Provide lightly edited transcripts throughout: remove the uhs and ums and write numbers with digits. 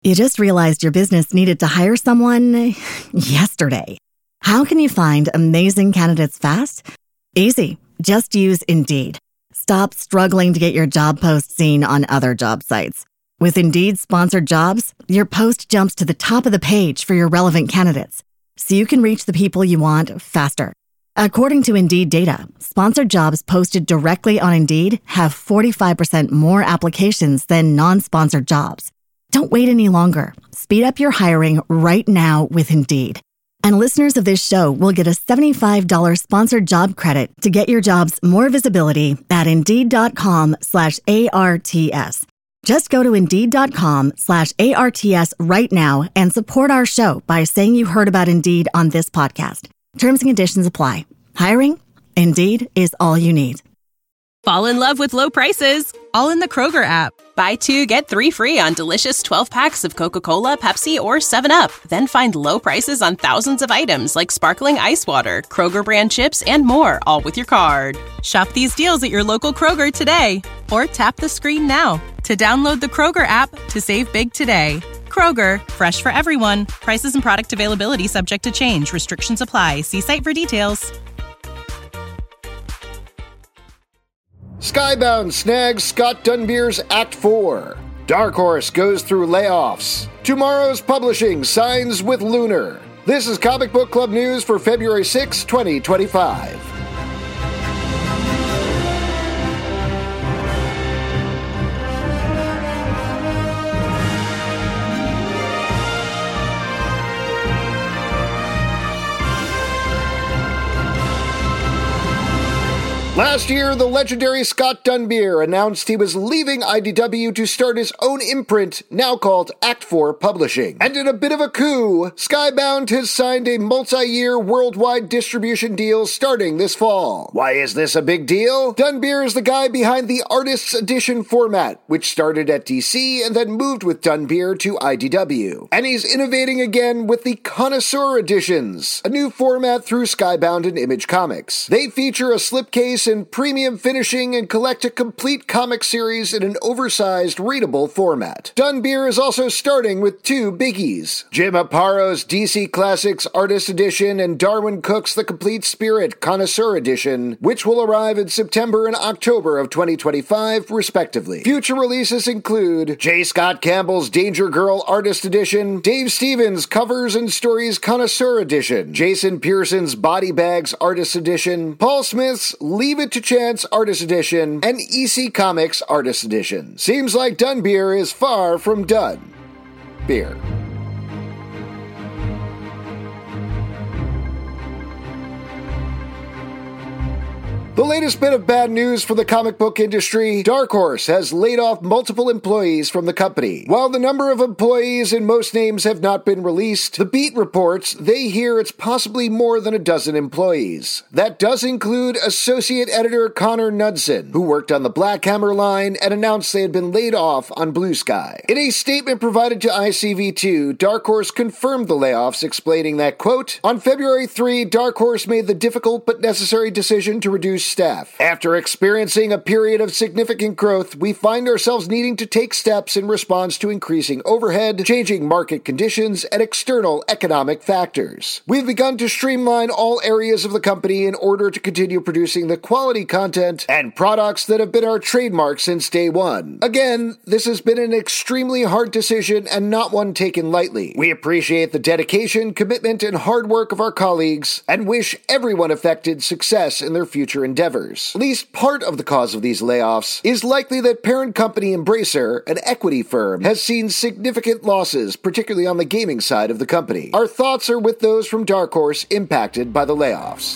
You just realized your business needed to hire someone yesterday. How can you find amazing candidates fast? Easy. Just use Indeed. Stop struggling to get your job post seen on other job sites. With Indeed sponsored jobs, your post jumps to the top of the page for your relevant candidates, so you can reach the people you want faster. According to Indeed data, sponsored jobs posted directly on Indeed have 45% more applications than non-sponsored jobs. Don't wait any longer. Speed up your hiring right now with Indeed. And listeners of this show will get a $75 sponsored job credit to get your jobs more visibility at Indeed.com/ARTS. Just go to Indeed.com/ARTS right now and support our show by saying you heard about Indeed on this podcast. Terms and conditions apply. Hiring? Indeed is all you need. Fall in love with low prices, all in the Kroger app. Buy 2, get 3 free on delicious 12-packs of Coca-Cola, Pepsi, or 7-Up. Then find low prices on thousands of items like sparkling ice water, Kroger brand chips, and more, all with your card. Shop these deals at your local Kroger today, or tap the screen now to download the Kroger app to save big today. Kroger, fresh for everyone. Prices and product availability subject to change. Restrictions apply. See site for details. Skybound snags Scott Dunbier's Act 4. Dark Horse goes through layoffs. Tomorrow's Publishing signs with Lunar. This is Comic Book Club News for February 6, 2025. Last year, the legendary Scott Dunbier announced he was leaving IDW to start his own imprint, now called Act 4 Publishing. And in a bit of a coup, Skybound has signed a multi-year worldwide distribution deal starting this fall. Why is this a big deal? Dunbier is the guy behind the Artist's Edition format, which started at DC and then moved with Dunbier to IDW. And he's innovating again with the Connoisseur Editions, a new format through Skybound and Image Comics. They feature a slipcase and premium finishing and collect a complete comic series in an oversized, readable format. Dunbier is also starting with 2 biggies: Jim Apparo's DC Classics Artist Edition and Darwin Cook's The Complete Spirit Connoisseur Edition, which will arrive in September and October of 2025, respectively. Future releases include J. Scott Campbell's Danger Girl Artist Edition, Dave Stevens' Covers and Stories Connoisseur Edition, Jason Pearson's Body Bags Artist Edition, Paul Smith's Leave It to Chance Artist Edition, and EC Comics Artist Edition. Seems like Dunbier is far from done. Beer. The latest bit of bad news for the comic book industry: Dark Horse has laid off multiple employees from the company. While the number of employees and most names have not been released, The Beat reports they hear it's possibly more than a dozen employees. That does include associate editor Connor Knudsen, who worked on the Black Hammer line and announced they had been laid off on Blue Sky. In a statement provided to ICV2, Dark Horse confirmed the layoffs, explaining that, quote, "On February 3, Dark Horse made the difficult but necessary decision to reduce staff. After experiencing a period of significant growth, we find ourselves needing to take steps in response to increasing overhead, changing market conditions, and external economic factors. We've begun to streamline all areas of the company in order to continue producing the quality content and products that have been our trademark since day one. Again, this has been an extremely hard decision and not one taken lightly. We appreciate the dedication, commitment, and hard work of our colleagues and wish everyone affected success in their future endeavors. At least part of the cause of these layoffs is likely that parent company Embracer, an equity firm, has seen significant losses, particularly on the gaming side of the company. Our thoughts are with those from Dark Horse impacted by the layoffs.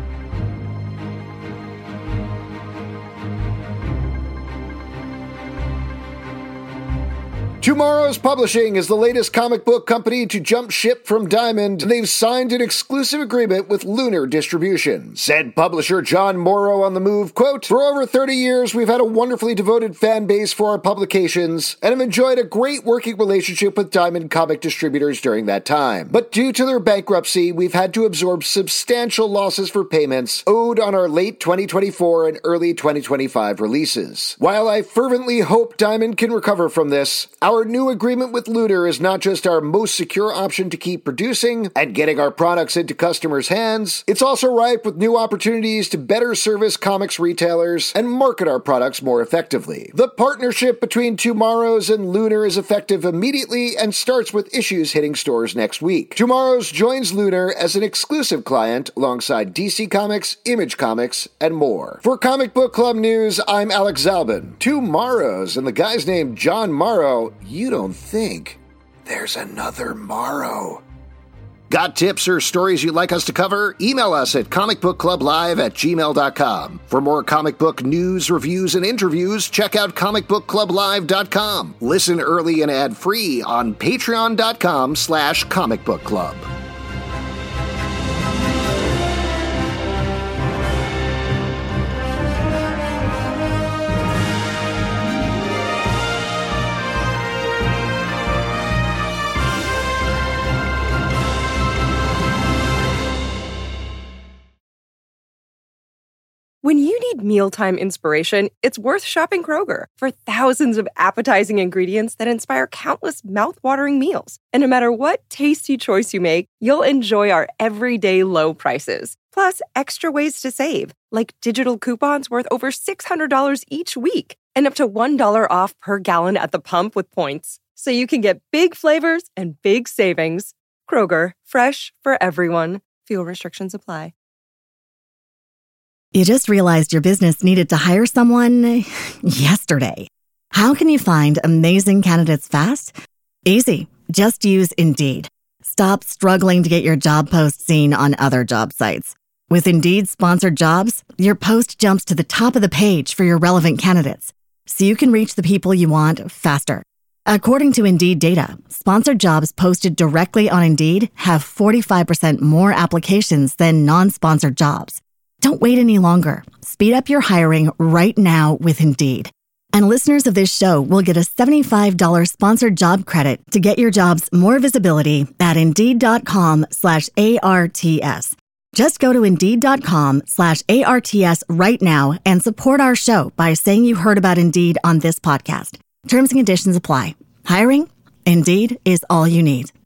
Tomorrow's Publishing is the latest comic book company to jump ship from Diamond, and they've signed an exclusive agreement with Lunar Distribution. Said publisher John Morrow on the move, quote, "For over 30 years, we've had a wonderfully devoted fan base for our publications, and have enjoyed a great working relationship with Diamond comic distributors during that time. But due to their bankruptcy, we've had to absorb substantial losses for payments owed on our late 2024 and early 2025 releases. While I fervently hope Diamond can recover from this, our Our new agreement with Lunar is not just our most secure option to keep producing and getting our products into customers' hands, it's also ripe with new opportunities to better service comics retailers and market our products more effectively. The partnership between Tomorrow's and Lunar is effective immediately and starts with issues hitting stores next week. Tomorrow's joins Lunar as an exclusive client alongside DC Comics, Image Comics, and more. For Comic Book Club News, I'm Alex Zalbin. Tomorrow's and the guy's named John Morrow, you don't think there's another Morrow. Got tips or stories you'd like us to cover? Email us at comicbookclublive@gmail.com. For more comic book news, reviews, and interviews, check out comicbookclublive.com. Listen early and ad-free on patreon.com/comicbookclub. When you need mealtime inspiration, it's worth shopping Kroger for thousands of appetizing ingredients that inspire countless mouth-watering meals. And no matter what tasty choice you make, you'll enjoy our everyday low prices. Plus, extra ways to save, like digital coupons worth over $600 each week and up to $1 off per gallon at the pump with points. So you can get big flavors and big savings. Kroger, fresh for everyone. Fuel restrictions apply. You just realized your business needed to hire someone yesterday. How can you find amazing candidates fast? Easy. Just use Indeed. Stop struggling to get your job post seen on other job sites. With Indeed sponsored jobs, your post jumps to the top of the page for your relevant candidates, so you can reach the people you want faster. According to Indeed data, sponsored jobs posted directly on Indeed have 45% more applications than non-sponsored jobs. Don't wait any longer. Speed up your hiring right now with Indeed. And listeners of this show will get a $75 sponsored job credit to get your jobs more visibility at Indeed.com/ARTS. Just go to Indeed.com/ARTS right now and support our show by saying you heard about Indeed on this podcast. Terms and conditions apply. Hiring? Indeed is all you need.